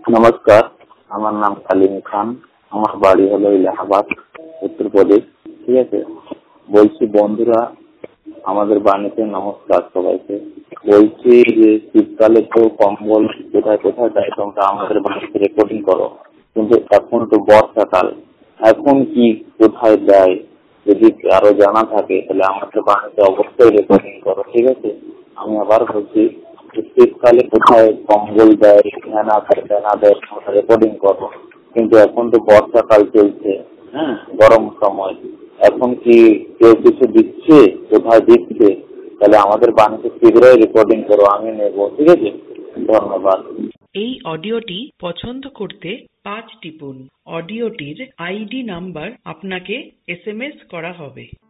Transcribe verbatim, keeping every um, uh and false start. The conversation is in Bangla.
নমস্কার, আমার নাম কালিম খান। আমার বাড়ি হলো ইলাহাবাদ, উত্তরপ্রদেশ। ঠিক আছে, বলছি বন্ধুরা, আমাদের বাণীতে নমস্কার সবাইকে। বলছি যে শীতকালে তো কম্বল কোথায় কোথায় দেয়, তোমরা আমাদের বাণীতে রেকর্ডিং করো, কিন্তু এখন তো বর্ষাকাল, এখন কি কোথায় দেয় যদি আরো জানা থাকে তাহলে আমাদের বাণীতে অবশ্যই রেকর্ডিং করো। ঠিক আছে, আমি আবার বলছি শীতকালে কোথায় কম্বল দেয়, ফ্যানা ফ্যানা দেয়, রেকর্ডিং করো, কিন্তু এখন তো বর্ষাকাল চলছে, হ্যাঁ, গরম সময়, এখন কি কেউ কিছু দিচ্ছে, কোথায় দিচ্ছে, তাহলে আমাদের বাণীতে শীঘ্রই রেকর্ডিং করো, আমি নেবো। ঠিক আছে, ধন্যবাদ। এই অডিওটি পছন্দ করতে পাঁচ টিপুন। অডিওটির আইডি নাম্বার আপনাকে এস এম এস করা হবে।